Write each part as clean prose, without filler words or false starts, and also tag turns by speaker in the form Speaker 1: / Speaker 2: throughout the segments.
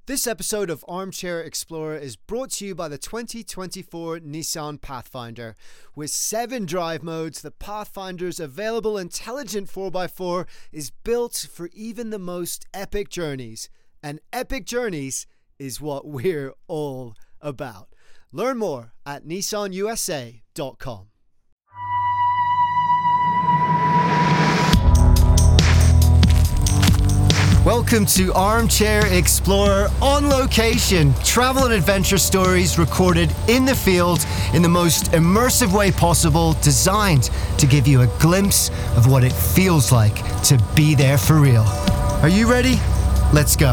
Speaker 1: This episode of Armchair Explorer is brought to you by the 2024 Nissan Pathfinder. With 7 drive modes, the Pathfinder's available intelligent 4x4 is built for even the most epic journeys. And epic journeys is what we're all about. Learn more at nissanusa.com. Welcome to Armchair Explorer on location. Travel and adventure stories recorded in the field in the most immersive way possible, designed to give you a glimpse of what it feels like to be there for real. Are you ready? Let's go.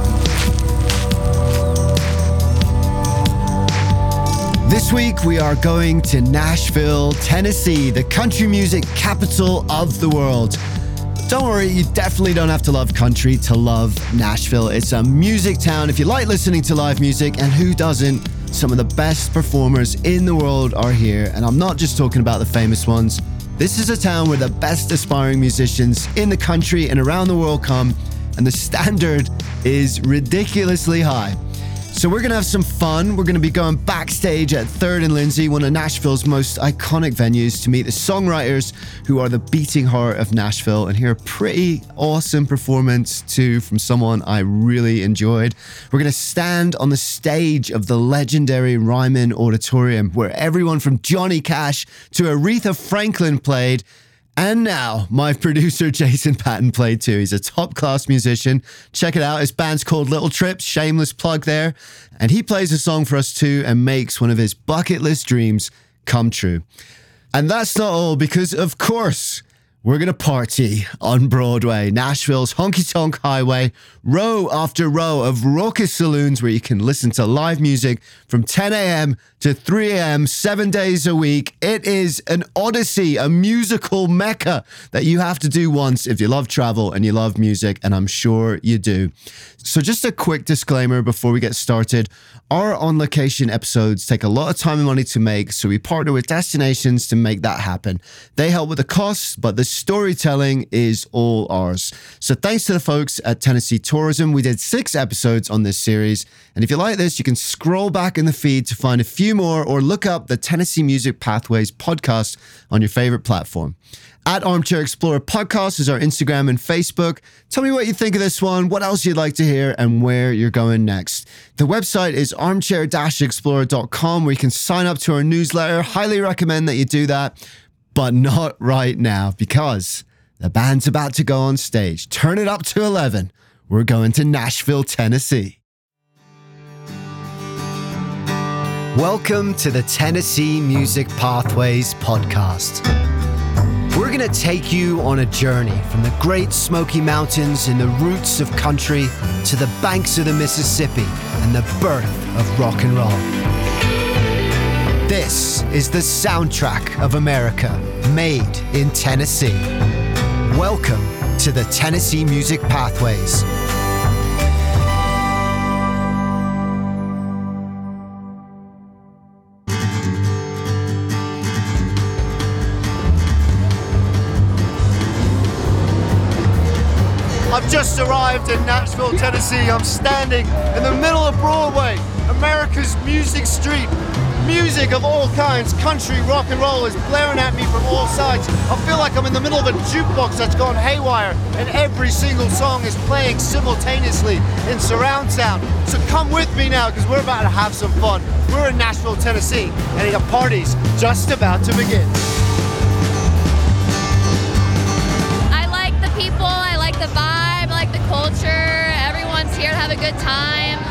Speaker 1: This week we are going to Nashville, Tennessee, the country music capital of the world. Don't worry, you definitely don't have to love country to love Nashville. It's a music town if you like listening to live music, and who doesn't? Some of the best performers in the world are here, and I'm not just talking about the famous ones. This is a town where the best aspiring musicians in the country and around the world come, and the standard is ridiculously high. So we're going to have some fun. We're going to be going backstage at 3rd and Lindsay, one of Nashville's most iconic venues, to meet the songwriters who are the beating heart of Nashville and hear a pretty awesome performance too from someone I really enjoyed. We're going to stand on the stage of the legendary Ryman Auditorium, where everyone from Johnny Cash to Aretha Franklin played. And now, my producer Jason Patton played too. He's a top-class musician. Check it out. His band's called Little Trips. Shameless plug there. And he plays a song for us too and makes one of his bucket list dreams come true. And that's not all, because of course, we're going to party on Broadway, Nashville's honky-tonk highway, row after row of raucous saloons where you can listen to live music from 10 a.m. to 3 a.m. 7 days a week. It is an odyssey, a musical mecca that you have to do once if you love travel and you love music, and I'm sure you do. So just a quick disclaimer before we get started. Our on-location episodes take a lot of time and money to make, so we partner with destinations to make that happen. They help with the costs, but the storytelling is all ours. So thanks to the folks at Tennessee Tourism. We did 6 episodes on this series, and if you like this, you can scroll back in the feed to find a few more, or look up the Tennessee Music Pathways podcast on your favorite platform. At Armchair Explorer Podcast is our Instagram and Facebook. Tell me what you think of this one, what else you'd like to hear, and where you're going next. The website is armchair-explorer.com, where you can sign up to our newsletter. Highly recommend that you do that, but not right now, because the band's about to go on stage. Turn it up to 11. We're going to Nashville, Tennessee. Welcome to the Tennessee Music Pathways podcast. We're going to take you on a journey from the Great Smoky Mountains and the roots of country to the banks of the Mississippi and the birth of rock and roll. This is the soundtrack of America, made in Tennessee. Welcome to the Tennessee Music Pathways. I've just arrived in Nashville, Tennessee. I'm standing in the middle of Broadway, America's music street. Music of all kinds, country, rock and roll is blaring at me from all sides. I feel like I'm in the middle of a jukebox that's gone haywire, and every single song is playing simultaneously in surround sound. So come with me now, because we're about to have some fun. We're in Nashville, Tennessee, and the party's just about to begin.
Speaker 2: I like the people, I like the vibe, I like the culture. Everyone's here to have a good time.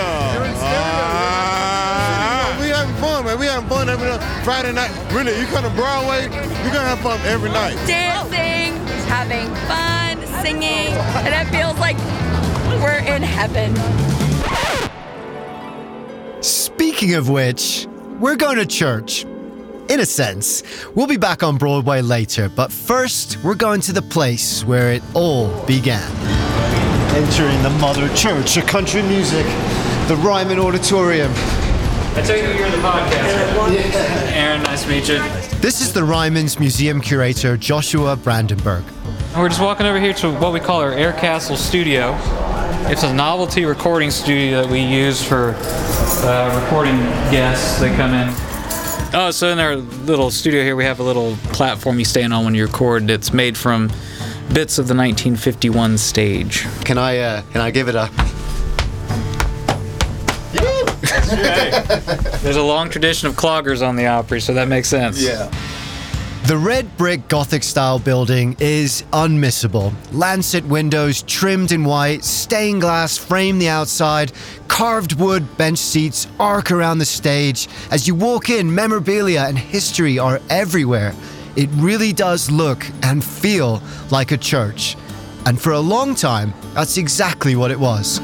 Speaker 3: We having fun, man. We having fun every night. Friday night, really, you come to Broadway, you're gonna have fun every night.
Speaker 4: Dancing, having fun, singing, and it feels like we're in heaven.
Speaker 1: Speaking of which, we're going to church. In a sense. We'll be back on Broadway later, but first, we're going to the place where it all began. Entering the mother church of country music, the Ryman Auditorium.
Speaker 5: I take it you're in the podcast, right? Aaron, nice to meet you.
Speaker 1: This is the Ryman's museum curator, Joshua Brandenburg.
Speaker 5: We're just walking over here to what we call our Air Castle studio. It's a novelty recording studio that we use for recording guests that come in. Oh, so in our little studio here, we have a little platform you stand on when you record. It's made from bits of the 1951 stage.
Speaker 1: Can I give it a...
Speaker 5: There's a long tradition of cloggers on the Opry, so that makes sense.
Speaker 1: Yeah. The red brick Gothic style building is unmissable. Lancet windows trimmed in white, stained glass frame the outside, carved wood bench seats arc around the stage. As you walk in, memorabilia and history are everywhere. It really does look and feel like a church. And for a long time, that's exactly what it was.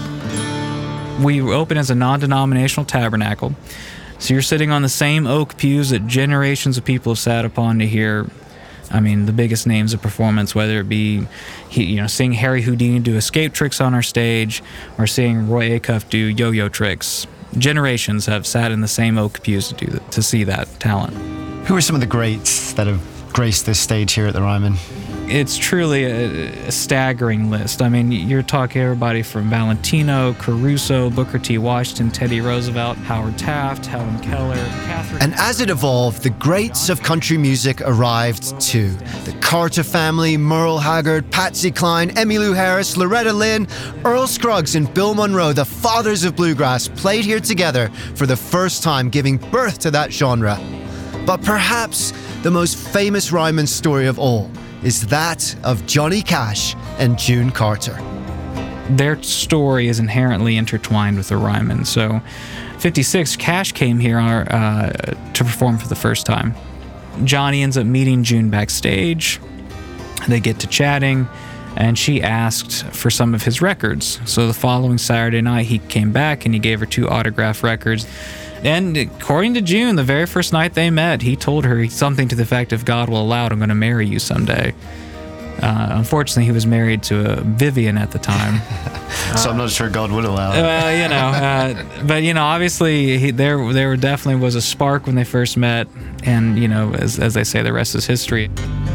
Speaker 5: We open as a non-denominational tabernacle. So you're sitting on the same oak pews that generations of people have sat upon to hear, the biggest names of performance, whether it be, seeing Harry Houdini do escape tricks on our stage or seeing Roy Acuff do yo-yo tricks. Generations have sat in the same oak pews to see that talent.
Speaker 1: Who are some of the greats that have graced this stage here at the Ryman?
Speaker 5: It's truly a staggering list. You're talking everybody from Valentino, Caruso, Booker T. Washington, Teddy Roosevelt, Howard Taft, Helen Keller, Catherine...
Speaker 1: And as it evolved, the greats of country music arrived too. The Carter family, Merle Haggard, Patsy Cline, Emmylou Harris, Loretta Lynn, Earl Scruggs and Bill Monroe, the fathers of bluegrass, played here together for the first time, giving birth to that genre. But perhaps the most famous Ryman story of all is that of Johnny Cash and June Carter.
Speaker 5: Their story is inherently intertwined with the Ryman. So, 56, Cash came here to perform for the first time. Johnny ends up meeting June backstage. They get to chatting, and she asked for some of his records. So the following Saturday night, he came back and he gave her 2 autographed records. And according to June, the very first night they met, he told her something to the effect, if God will allow it, I'm going to marry you someday. Unfortunately, he was married to Vivian at the time.
Speaker 1: So I'm not sure God would allow it.
Speaker 5: But obviously there definitely was a spark when they first met. And, as they say, the rest is history.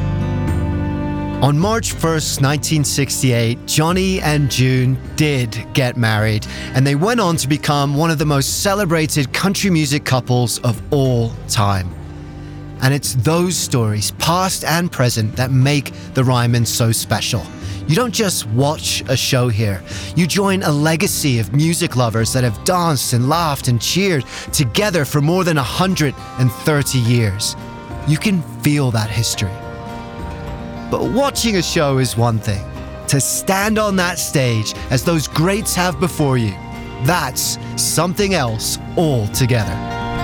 Speaker 1: On March 1st, 1968, Johnny and June did get married, and they went on to become one of the most celebrated country music couples of all time. And it's those stories, past and present, that make the Ryman so special. You don't just watch a show here. You join a legacy of music lovers that have danced and laughed and cheered together for more than 130 years. You can feel that history. But watching a show is one thing. To stand on that stage as those greats have before you, that's something else altogether.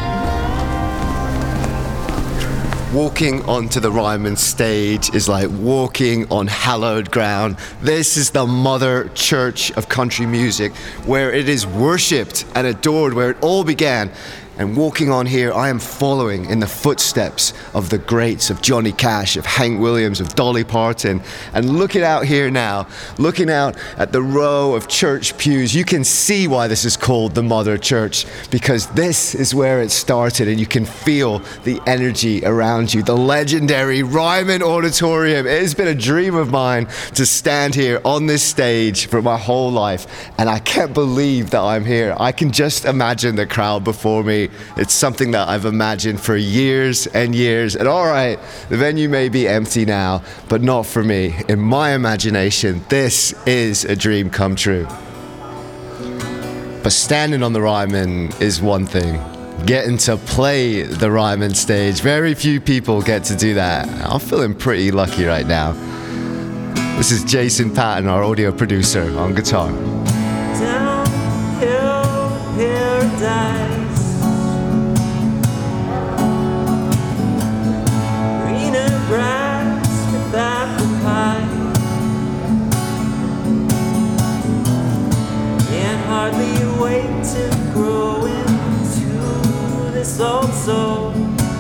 Speaker 1: Walking onto the Ryman stage is like walking on hallowed ground. This is the mother church of country music, where it is worshipped and adored, where it all began. And walking on here, I am following in the footsteps of the greats, of Johnny Cash, of Hank Williams, of Dolly Parton. And looking out here now, looking out at the row of church pews, you can see why this is called the Mother Church, because this is where it started, and you can feel the energy around you. The legendary Ryman Auditorium. It has been a dream of mine to stand here on this stage for my whole life, and I can't believe that I'm here. I can just imagine the crowd before me. It's something that I've imagined for years and years. And all right, the venue may be empty now, but not for me. In my imagination, this is a dream come true. But standing on the Ryman is one thing. Getting to play the Ryman stage, very few people get to do that. I'm feeling pretty lucky right now. This is Jason Patton, our audio producer, on guitar.
Speaker 6: Downhill paradise. Also,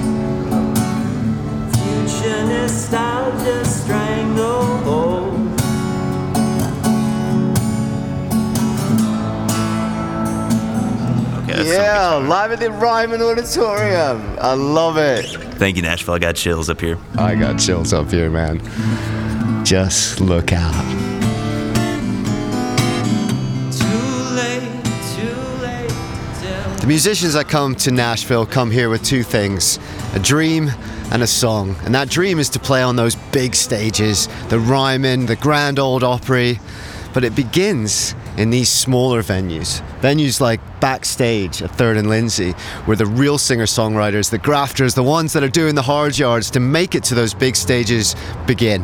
Speaker 6: future nostalgia stranglehold.
Speaker 7: Okay,
Speaker 1: yeah, live at the Ryman Auditorium. I love it.
Speaker 7: Thank you, Nashville. I got chills up here.
Speaker 1: I got chills up here, man. Just look out. musicians that come to Nashville come here with two things, a dream and a song. And that dream is to play on those big stages, the Ryman, the Grand Ole Opry. But it begins in these smaller venues. Venues like Backstage at 3rd and Lindsay, where the real singer-songwriters, the grafters, the ones that are doing the hard yards to make it to those big stages begin.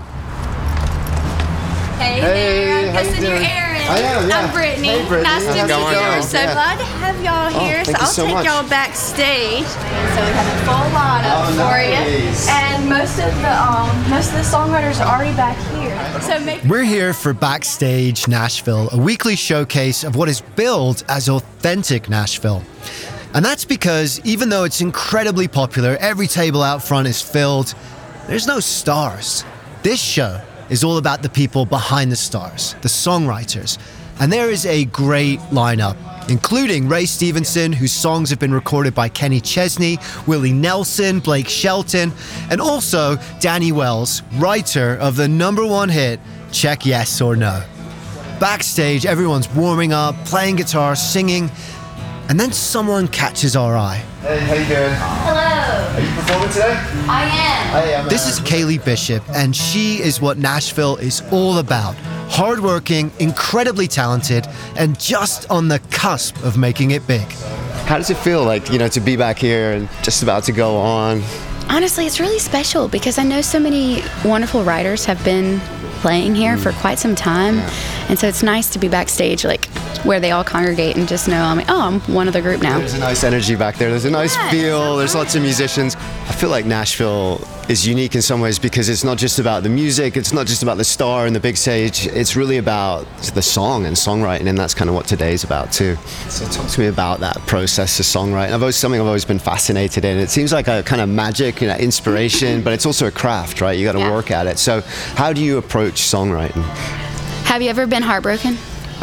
Speaker 4: Hey,
Speaker 1: Hey,
Speaker 4: there,
Speaker 1: how
Speaker 4: I'm
Speaker 1: you
Speaker 4: guessing you're
Speaker 1: doing?
Speaker 4: Aaron.
Speaker 1: I am, yeah.
Speaker 4: I'm Brittany.
Speaker 1: Hey, Brittany.
Speaker 4: Nice to
Speaker 1: How's it
Speaker 4: meet
Speaker 1: going?
Speaker 4: you. So
Speaker 1: Yeah.
Speaker 4: glad to have y'all here.
Speaker 1: thank you
Speaker 4: I'll
Speaker 1: so
Speaker 4: take
Speaker 1: much.
Speaker 4: y'all backstage. So we have a full lineup for
Speaker 1: nice.
Speaker 4: you. And most of the songwriters are already back here. So make
Speaker 1: We're here for Backstage Nashville, a weekly showcase of what is billed as authentic Nashville. And that's because even though it's incredibly popular, every table out front is filled, there's no stars. This show is all about the people behind the stars, the songwriters. And there is a great lineup, including Ray Stevenson, whose songs have been recorded by Kenny Chesney, Willie Nelson, Blake Shelton, and also Danny Wells, writer of the #1 hit, Check Yes or No. Backstage, everyone's warming up, playing guitar, singing, and then someone catches our eye. Hey, how you doing?
Speaker 4: hello.
Speaker 1: Are you performing today?
Speaker 4: I am.
Speaker 1: This is Kaylee Bishop, and she is what Nashville is all about. Hardworking, incredibly talented, and just on the cusp of making it big. How does it feel like, to be back here and just about to go on?
Speaker 8: Honestly, it's really special because I know so many wonderful writers have been playing here for quite some time. And so it's nice to be backstage, like where they all congregate and just know I'm one of the group now.
Speaker 1: There's a nice energy back there. There's a nice feel. There's lots of musicians. I feel like Nashville is unique in some ways because it's not just about the music. It's not just about the star and the big stage. It's really about the song and songwriting, and that's kind of what today's about too. So talk to me about that process of songwriting. Something I've always been fascinated in. It seems like a kind of magic, inspiration, but it's also a craft, right? You got to work at it. So how do you approach songwriting?
Speaker 8: Have you ever been heartbroken?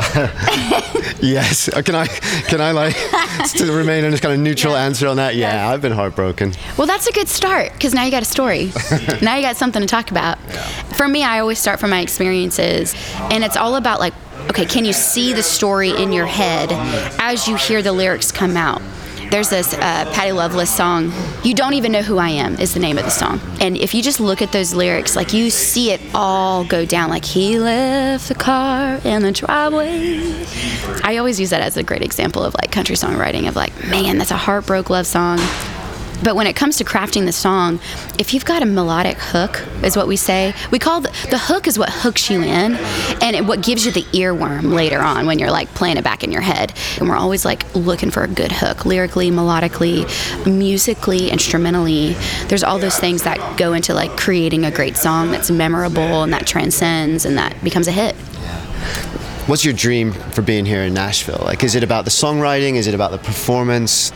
Speaker 1: Yes. Can I like still remain in this kind of neutral answer on that? Yeah, I've been heartbroken.
Speaker 8: Well, that's a good start because now you got a story. Now you got something to talk about. For me, I always start from my experiences, and it's all about like, okay, can you see the story in your head as you hear the lyrics come out? There's this Patty Loveless song, You Don't Even Know Who I Am is the name of the song. And if you just look at those lyrics, like you see it all go down, like he left the car in the driveway. I always use that as a great example of like country songwriting of like, man, that's a heartbroken love song. But when it comes to crafting the song, if you've got a melodic hook, is what we say. We call the hook is what hooks you in, and what gives you the earworm later on when you're like playing it back in your head. And we're always like looking for a good hook, lyrically, melodically, musically, instrumentally. There's all those things that go into like creating a great song that's memorable and that transcends and that becomes a hit.
Speaker 1: What's your dream for being here in Nashville? Like, is it about the songwriting? Is it about the performance?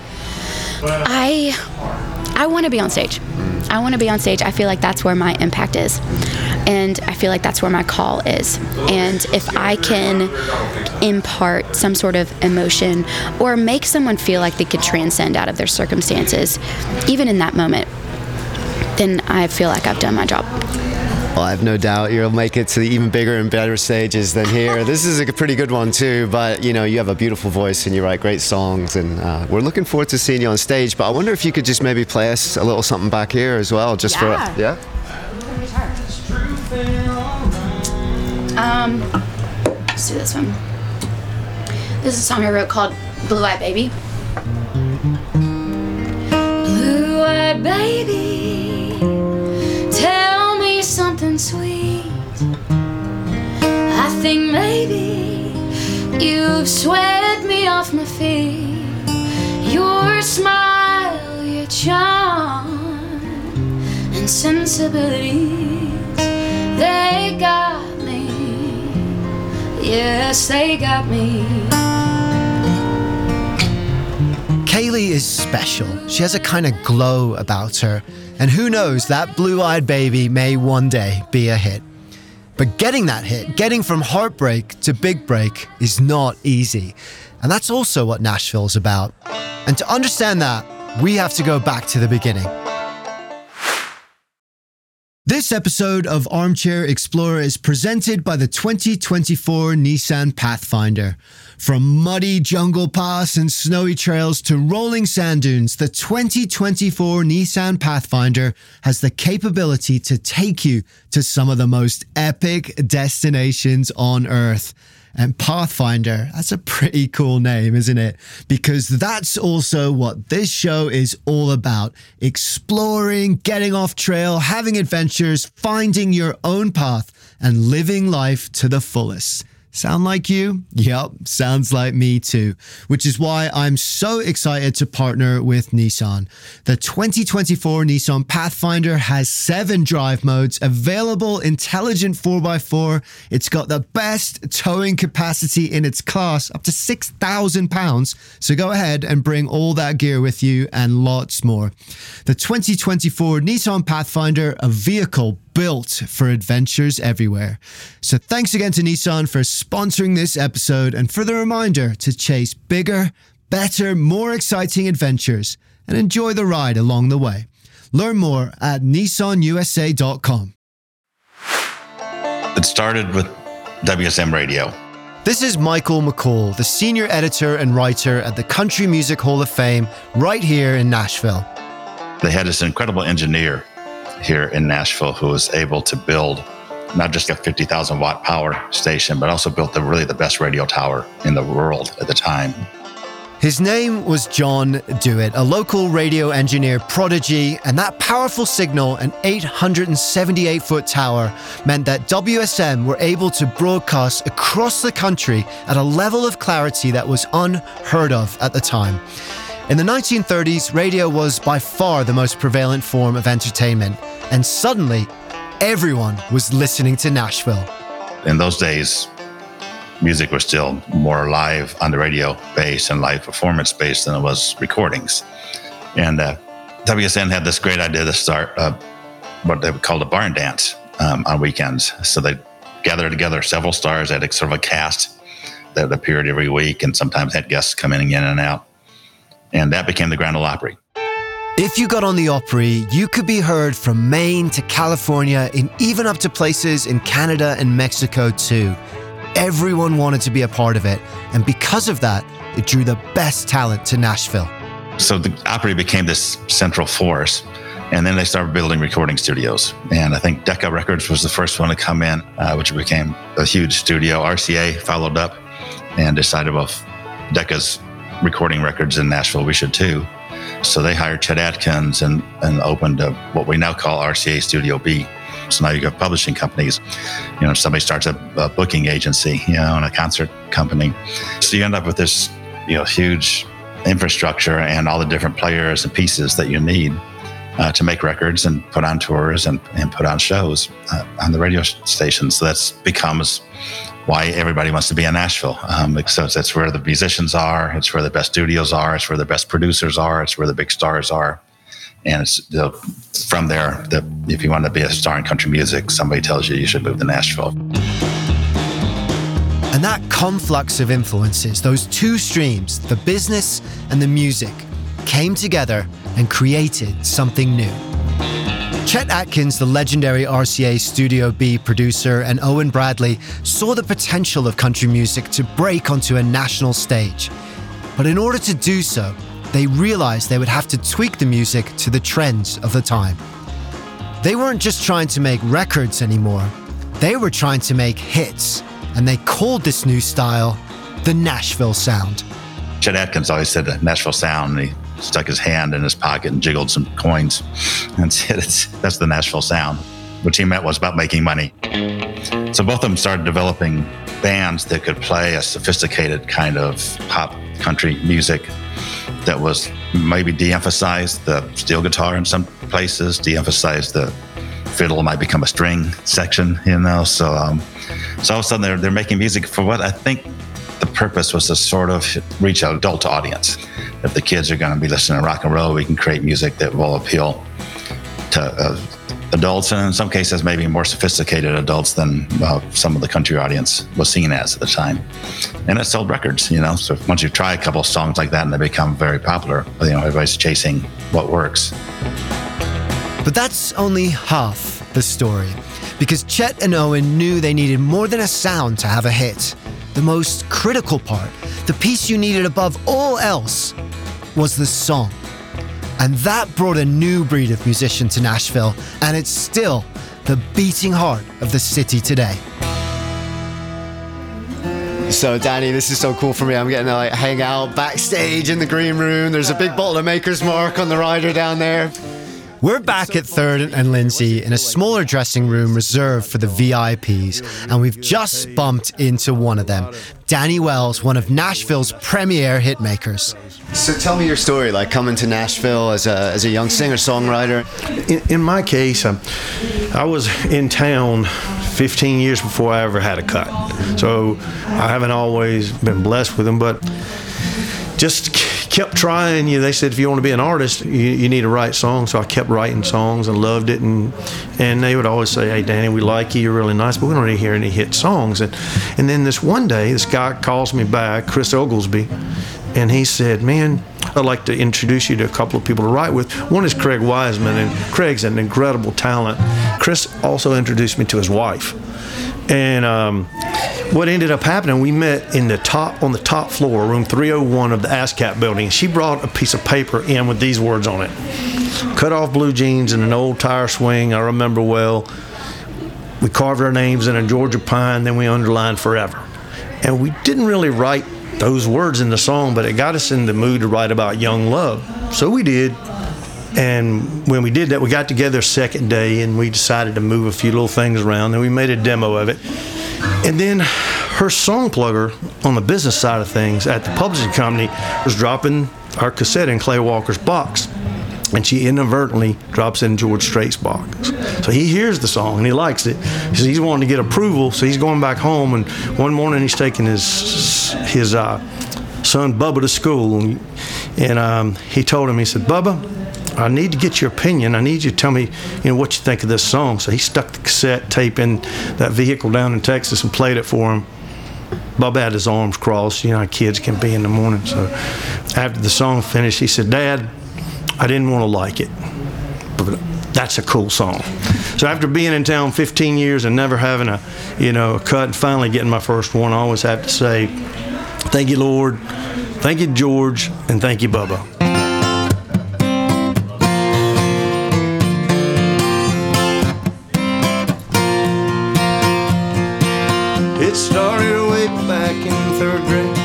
Speaker 8: I want to be on stage. I want to be on stage. I feel like that's where my impact is. And I feel like that's where my call is. And if I can impart some sort of emotion or make someone feel like they could transcend out of their circumstances, even in that moment, then I feel like I've done my job.
Speaker 1: Well, I have no doubt you'll make it to the even bigger and better stages than here. This is a pretty good one too, but you have a beautiful voice and you write great songs, and we're looking forward to seeing you on stage. But I wonder if you could just maybe play us a little something back here as well, just for yeah.
Speaker 8: Let's do this one. This is a song I wrote called Blue Eyed Baby. Blue Eyed Baby, tell me something sweet. I think maybe you've swept me off my feet. Your smile, your charm, and sensibilities, they got me. Yes, they got me.
Speaker 1: Kaylee is special. She has a kind of glow about her. And who knows, that blue-eyed baby may one day be a hit. But getting that hit, getting from heartbreak to big break is not easy. And that's also what Nashville's about. And to understand that, we have to go back to the beginning. This episode of Armchair Explorer is presented by the 2024 Nissan Pathfinder. From muddy jungle paths and snowy trails to rolling sand dunes, the 2024 Nissan Pathfinder has the capability to take you to some of the most epic destinations on Earth. And Pathfinder, that's a pretty cool name, isn't it? Because that's also what this show is all about. Exploring, getting off trail, having adventures, finding your own path, and living life to the fullest. Sound like you? Yep, sounds like me too. Which is why I'm so excited to partner with Nissan. The 2024 Nissan Pathfinder has 7 drive modes, available intelligent 4x4. It's got the best towing capacity in its class, up to 6,000 pounds. So go ahead and bring all that gear with you and lots more. The 2024 Nissan Pathfinder, a vehicle built for adventures everywhere. So thanks again to Nissan for sponsoring this episode and for the reminder to chase bigger, better, more exciting adventures and enjoy the ride along the way. Learn more at nissanusa.com.
Speaker 9: It started with WSM Radio.
Speaker 1: This is Michael McCall, the senior editor and writer at the Country Music Hall of Fame right here in Nashville.
Speaker 9: They had this incredible engineer here in Nashville who was able to build not just a 50,000 watt power station, but also built the best radio tower in the world at the time.
Speaker 1: His name was John Dewitt, a local radio engineer prodigy, and that powerful signal, an 878-foot tower, meant that WSM were able to broadcast across the country at a level of clarity that was unheard of at the time. In the 1930s, radio was by far the most prevalent form of entertainment, and suddenly, everyone was listening to Nashville.
Speaker 9: In those days, music was still more live on the radio based and live performance based than it was recordings. And WSN had this great idea to start what they would call a barn dance on weekends. So they gathered together several stars, had sort of a cast that appeared every week, and sometimes had guests coming in and out. And that became the Grand Ole Opry.
Speaker 1: If you got on the Opry, you could be heard from Maine to California and even up to places in Canada and Mexico too. Everyone wanted to be a part of it, and because of that, it drew the best talent to Nashville.
Speaker 9: So the Opry became this central force, and then they started building recording studios. And I think Decca Records was the first one to come in, which became a huge studio. RCA followed up and decided, well, if Decca's recording records in Nashville, we should too. So they hired Chet Atkins and opened what we now call RCA Studio B. So now you have publishing companies. Somebody starts a booking agency, and a concert company. So you end up with this, huge infrastructure and all the different players and pieces that you need to make records and put on tours and put on shows on the radio stations. So that becomes why everybody wants to be in Nashville. So that's where the musicians are. It's where the best studios are. It's where the best producers are. It's where the big stars are. And it's from there that if you want to be a star in country music, somebody tells you should move to Nashville.
Speaker 1: And that conflux of influences, those two streams, the business and the music, came together and created something new. Chet Atkins, the legendary RCA Studio B producer, and Owen Bradley saw the potential of country music to break onto a national stage. But in order to do so, they realized they would have to tweak the music to the trends of the time. They weren't just trying to make records anymore. They were trying to make hits, and they called this new style the Nashville Sound.
Speaker 9: Chet Atkins always said the Nashville Sound, and he stuck his hand in his pocket and jiggled some coins and said, that's the Nashville Sound, which he meant was about making money. So both of them started developing bands that could play a sophisticated kind of pop country music that was maybe de-emphasized the steel guitar in some places, de-emphasized the fiddle might become a string section, So all of a sudden they're making music for what I think the purpose was to sort of reach an adult audience. If the kids are going to be listening to rock and roll, we can create music that will appeal to adults, and in some cases maybe more sophisticated adults than some of the country audience was seen as at the time. And it sold records, So once you try a couple of songs like that and they become very popular, everybody's chasing what works.
Speaker 1: But that's only half the story. Because Chet and Owen knew they needed more than a sound to have a hit. The most critical part, the piece you needed above all else, was the song. And that brought a new breed of musician to Nashville, and it's still the beating heart of the city today. So Danny, this is so cool for me. I'm getting to like hang out backstage in the green room. There's a big bottle of Maker's Mark on the rider down there. We're back at 3rd and Lindsay in a smaller dressing room reserved for the VIPs, and we've just bumped into one of them, Danny Wells, one of Nashville's premier hitmakers. So tell me your story, like coming to Nashville as a young singer-songwriter.
Speaker 10: In my case, I was in town 15 years before I ever had a cut. So I haven't always been blessed with them, but just kept trying. They said if you want to be an artist, you need to write songs. So I kept writing songs and loved it. And they would always say, "Hey, Danny, we like you. You're really nice, but we don't really hear any hit songs." And then this one day, this guy calls me back, Chris Oglesby, and he said, "Man, I'd like to introduce you to a couple of people to write with. One is Craig Wiseman, and Craig's an incredible talent." Chris also introduced me to his wife. And what ended up happening, we met on the top floor, room 301 of the ASCAP building. She brought a piece of paper in with these words on it: "Cut off blue jeans and an old tire swing, I remember well. We carved our names in a Georgia pine, then we underlined forever." And we didn't really write those words in the song, but it got us in the mood to write about young love. So we did. And when we did that, we got together second day and we decided to move a few little things around, and we made a demo of it. And then her song plugger on the business side of things at the publishing company was dropping our cassette in Clay Walker's box. And she inadvertently drops in George Strait's box. So he hears the song and he likes it. So he's wanting to get approval, so he's going back home, and one morning he's taking his son Bubba to school. And he told him, he said, "Bubba, I need to get your opinion. I need you to tell me, what you think of this song." So he stuck the cassette tape in that vehicle down in Texas and played it for him. Bubba had his arms crossed. How kids can be in the morning. So after the song finished, he said, "Dad, I didn't want to like it, but that's a cool song." So after being in town 15 years and never having a cut and finally getting my first one, I always have to say, thank you, Lord, thank you, George, and thank you, Bubba. It started way back in 3rd grade.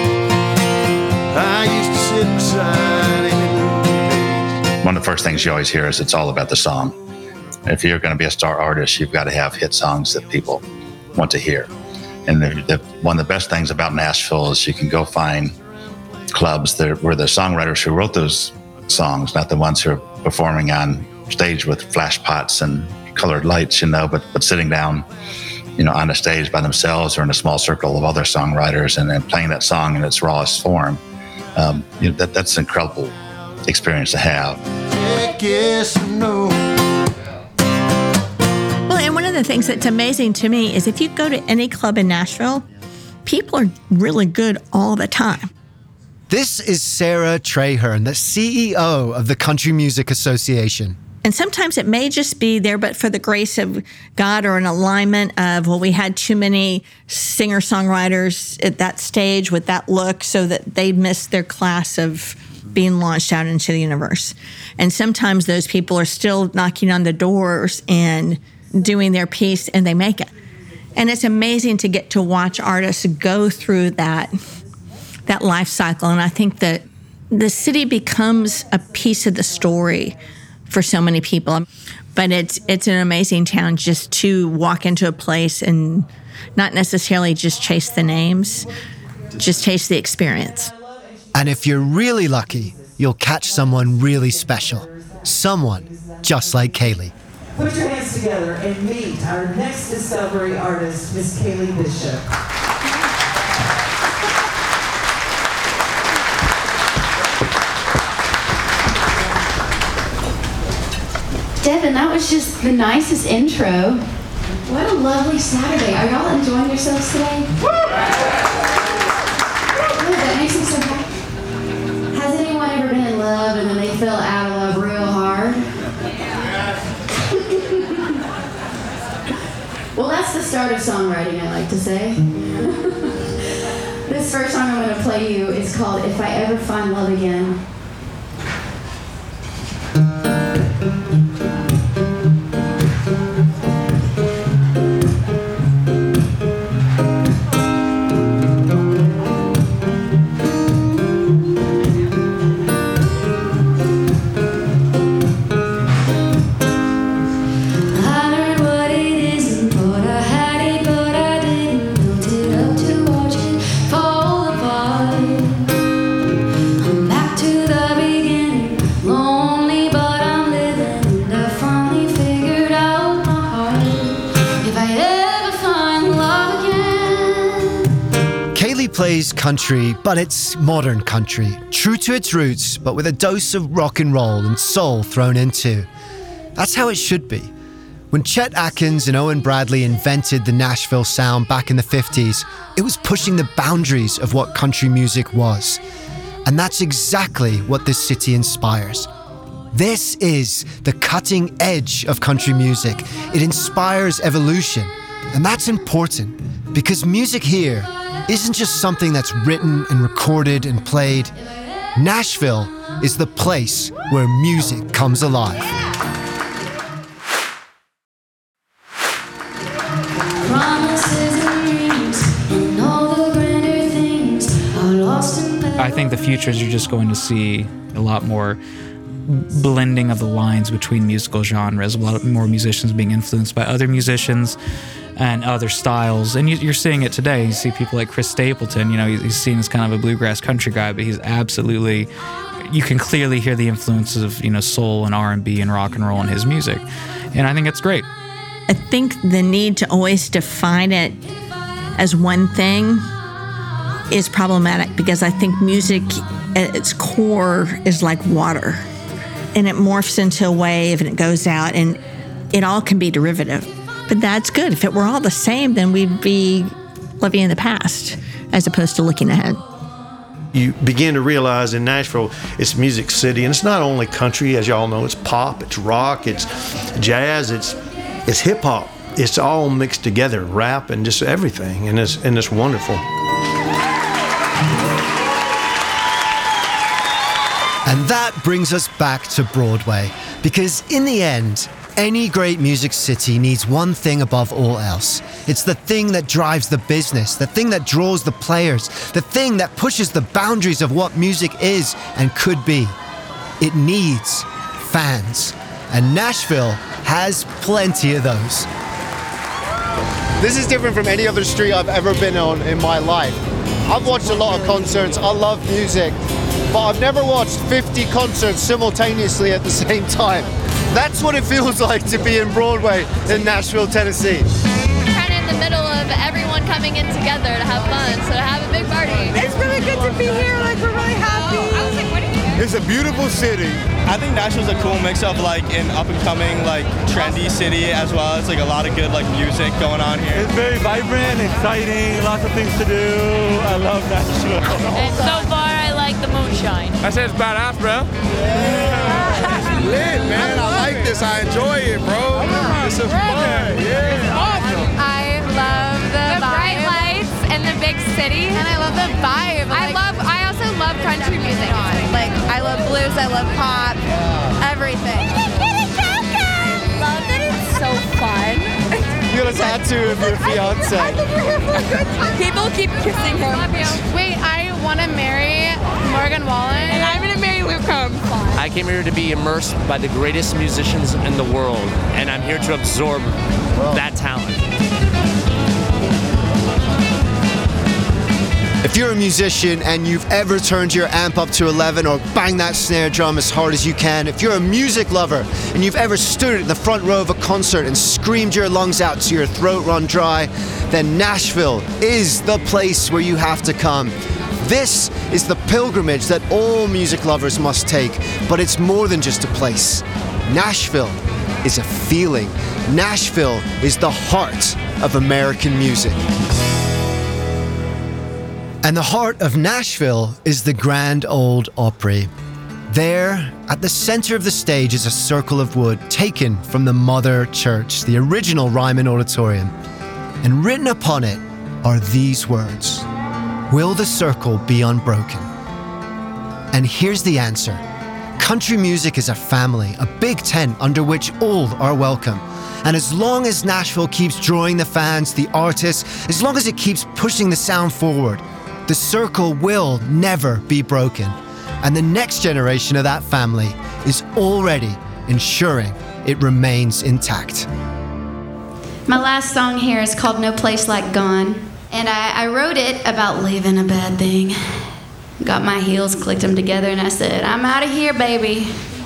Speaker 10: I used to sit beside him.
Speaker 9: One of the first things you always hear is it's all about the song. If you're going to be a star artist, you've got to have hit songs that people want to hear. And one of the best things about Nashville is you can go find clubs where the songwriters who wrote those songs, not the ones who are performing on stage with flash pots and colored lights, but sitting down, on a stage by themselves or in a small circle of other songwriters and playing that song in its rawest form. That's an incredible experience to have.
Speaker 11: Yes, no. Well, and one of the things that's amazing to me is if you go to any club in Nashville, people are really good all the time.
Speaker 1: This is Sarah Traherne, the CEO of the Country Music Association.
Speaker 11: And sometimes it may just be there, but for the grace of God or an alignment of, we had too many singer-songwriters at that stage with that look so that they missed their class of being launched out into the universe. And sometimes those people are still knocking on the doors and doing their piece, and they make it. And it's amazing to get to watch artists go through that life cycle. And I think that the city becomes a piece of the story for so many people. But it's an amazing town just to walk into a place and not necessarily just chase the names, just chase the experience.
Speaker 1: And if you're really lucky, you'll catch someone really special. Someone just like Kaylee.
Speaker 12: Put your hands together and meet our next Discovery artist, Miss Kaylee Bishop.
Speaker 8: Devin, that was just the nicest intro. What a lovely Saturday. Are y'all enjoying yourselves today? That makes me so happy. Has anyone ever been in love and then they fell out of love real hard? start of songwriting, I like to say. This first song I'm going to play you is called If I Ever Find Love Again.
Speaker 1: Plays country, but it's modern country, true to its roots, but with a dose of rock and roll and soul thrown in too. That's how it should be. When Chet Atkins and Owen Bradley invented the Nashville sound back in the 50s, it was pushing the boundaries of what country music was. And that's exactly what this city inspires. This is the cutting edge of country music. It inspires evolution, and that's important because music here isn't just something that's written and recorded and played. Nashville is the place where music comes alive.
Speaker 5: I think the future is you're just going to see a lot more blending of the lines between musical genres, a lot more musicians being influenced by other musicians and other styles. And you're seeing it today. You see people like Chris Stapleton, he's seen as kind of a bluegrass country guy, but he's absolutely, you can clearly hear the influences of, soul and R&B and rock and roll in his music. And I think it's great.
Speaker 11: I think the need to always define it as one thing is problematic because I think music at its core is like water. And it morphs into a wave and it goes out and it all can be derivative. But that's good. If it were all the same, then we'd be living in the past as opposed to looking ahead.
Speaker 10: You begin to realize in Nashville, it's Music City, and it's not only country, as y'all know, it's pop, it's rock, it's jazz, it's hip hop. It's all mixed together, rap and just everything, and it's wonderful.
Speaker 1: And that brings us back to Broadway, because in the end, any great music city needs one thing above all else. It's the thing that drives the business, the thing that draws the players, the thing that pushes the boundaries of what music is and could be. It needs fans, and Nashville has plenty of those.
Speaker 13: This is different from any other street I've ever been on in my life. I've watched a lot of concerts, I love music, but I've never watched 50 concerts simultaneously at the same time. That's what it feels like to be in Broadway in Nashville, Tennessee.
Speaker 2: We're kind of in the middle of everyone coming in together to have fun, so to have a big party.
Speaker 14: It's really good to be here, we're really happy. I was like, what are you doing?
Speaker 3: It's a beautiful city.
Speaker 15: I think Nashville's a cool mix of an up-and-coming, trendy city as well. It's a lot of good music going on here.
Speaker 16: It's very vibrant, exciting, lots of things to do. I love Nashville.
Speaker 17: And so far, I like the moonshine.
Speaker 16: I said it's badass, bro.
Speaker 3: It's lit, man. I like this. I enjoy it, bro. This is fun. Yeah.
Speaker 14: Awesome.
Speaker 18: I love the bright lights and the big city, and I love the vibe. I also love country music. I love blues. I love pop. Everything.
Speaker 4: I love that it's so fun.
Speaker 13: You got a tattoo of your fiance.
Speaker 4: People keep kissing him.
Speaker 18: Love you. Wait, I want to marry Morgan Wallen. And I'm going to marry Luke Combs.
Speaker 19: I came here to be immersed by the greatest musicians in the world, and I'm here to absorb that talent.
Speaker 1: If you're a musician and you've ever turned your amp up to 11 or banged that snare drum as hard as you can, if you're a music lover and you've ever stood at the front row of a concert and screamed your lungs out till your throat run dry, then Nashville is the place where you have to come. This is the pilgrimage that all music lovers must take, but it's more than just a place. Nashville is a feeling. Nashville is the heart of American music. And the heart of Nashville is the Grand Ole Opry. There, at the center of the stage, is a circle of wood taken from the Mother Church, the original Ryman Auditorium. and written upon it are these words: will the circle be unbroken? And here's the answer. Country music is a family, a big tent under which all are welcome. And as long as Nashville keeps drawing the fans, the artists, as long as it keeps pushing the sound forward, the circle will never be broken. And the next generation of that family is already ensuring it remains intact.
Speaker 8: My last song here is called No Place Like Gone. And I wrote it about leaving a bad thing. Got my heels, clicked them together, and I said, I'm out of here, baby.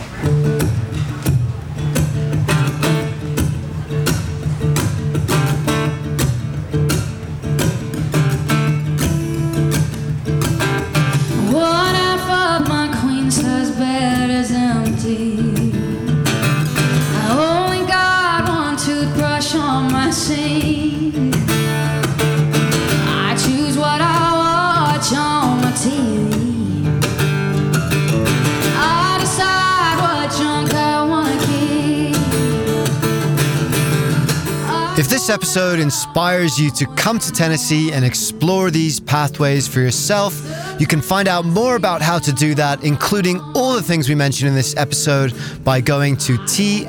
Speaker 20: One half of my queen size bed is empty. I only got one toothbrush on my sink. I choose what I watch on my TV. I decide what junk I want to keep.
Speaker 1: If this episode inspires you to come to Tennessee and explore these pathways for yourself, you can find out more about how to do that, including all the things we mentioned in this episode, by going to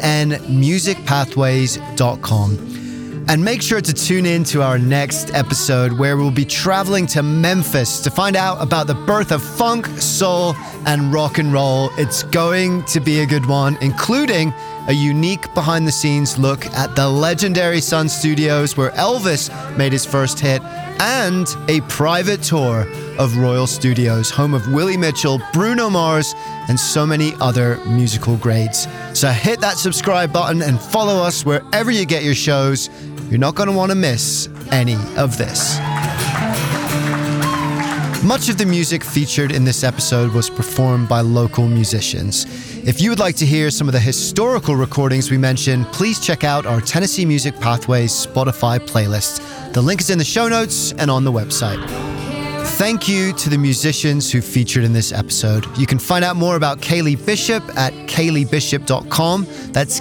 Speaker 1: tnmusicpathways.com. And make sure to tune in to our next episode, where we'll be traveling to Memphis to find out about the birth of funk, soul, and rock and roll. It's going to be a good one, including a unique behind-the-scenes look at the legendary Sun Studios, where Elvis made his first hit, and a private tour of Royal Studios, home of Willie Mitchell, Bruno Mars, and so many other musical greats. So hit that subscribe button and follow us wherever you get your shows. You're not going to want to miss any of this. Much of the music featured in this episode was performed by local musicians. If you would like to hear some of the historical recordings we mentioned, please check out our Tennessee Music Pathways Spotify playlist. The link is in the show notes and on the website. Thank you to the musicians who featured in this episode. You can find out more about Kaylee Bishop at kayleebishop.com. That's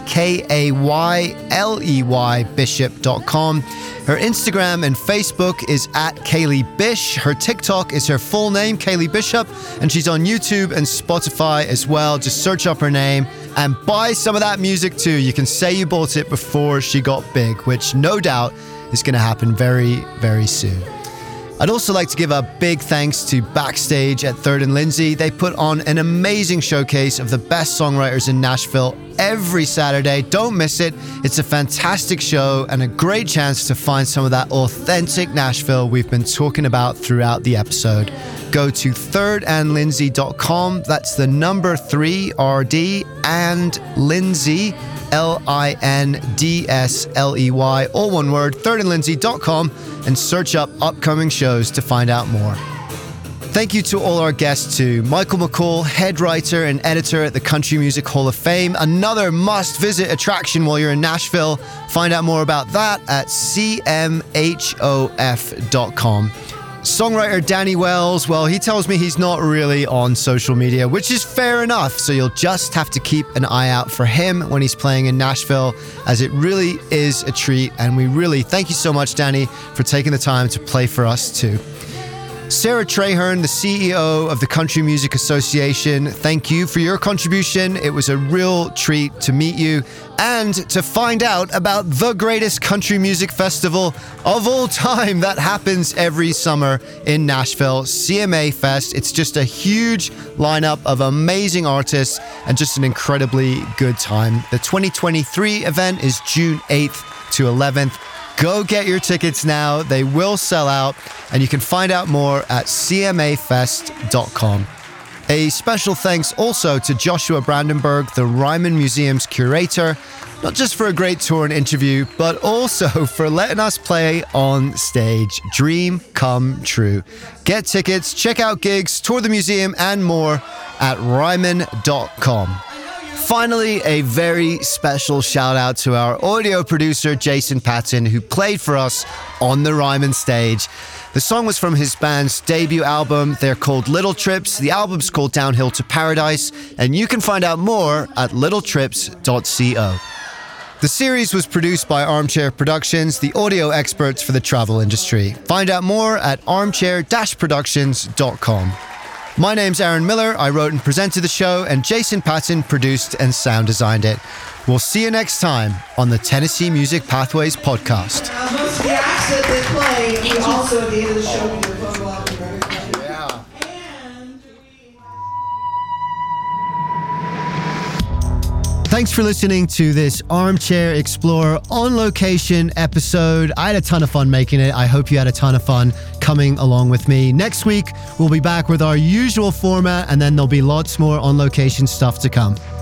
Speaker 1: Kayley Bishop.com. Her Instagram and Facebook is at Kaylee Bish. Her TikTok is her full name, Kaylee Bishop, and she's on YouTube and Spotify as well. Just search up her name and buy some of that music too. You can say you bought it before she got big, which no doubt is going to happen very, very soon. I'd also like to give a big thanks to Backstage at 3rd and Lindsay. They put on an amazing showcase of the best songwriters in Nashville every Saturday. Don't miss it. It's a fantastic show and a great chance to find some of that authentic Nashville we've been talking about throughout the episode. Go to thirdandlindsay.com. That's the number 3RD and Lindsay, LINDSLEY, all one word, thirdandlindsay.com, and search up upcoming shows to find out more. Thank you to all our guests too. Michael McCall, head writer and editor at the Country Music Hall of Fame, another must-visit attraction while you're in Nashville. Find out more about that at cmhof.com. Songwriter Danny Wells, well, he tells me he's not really on social media, which is fair enough, so you'll just have to keep an eye out for him when he's playing in Nashville, as it really is a treat, and we really thank you so much, Danny, for taking the time to play for us too. Sarah Traherne, the CEO of the Country Music Association, thank you for your contribution. It was a real treat to meet you and to find out about the greatest country music festival of all time that happens every summer in Nashville, CMA Fest. It's just a huge lineup of amazing artists and just an incredibly good time. The 2023 event is June 8th to 11th. Go get your tickets now. They will sell out, and you can find out more at cmafest.com. A special thanks also to Joshua Brandenburg, the Ryman Museum's curator, not just for a great tour and interview, but also for letting us play on stage. Dream come true. Get tickets, check out gigs, tour the museum, and more at ryman.com. Finally, a very special shout out to our audio producer, Jason Patton, who played for us on the Ryman stage. The song was from his band's debut album. They're called Little Trips. The album's called Downhill to Paradise, and you can find out more at littletrips.co. The series was produced by Armchair Productions, the audio experts for the travel industry. Find out more at armchair-productions.com. My name's Aaron Miller. I wrote and presented the show, and Jason Patton produced and sound designed it. We'll see you next time on the Tennessee Music Pathways podcast.
Speaker 12: Most of the acts that they play, we also at the end of the show we do a photo op and everything.
Speaker 1: Thanks for listening to this Armchair Explorer on location episode. I had a ton of fun making it. I hope you had a ton of fun coming along with me. Next week, we'll be back with our usual format, and then there'll be lots more on location stuff to come.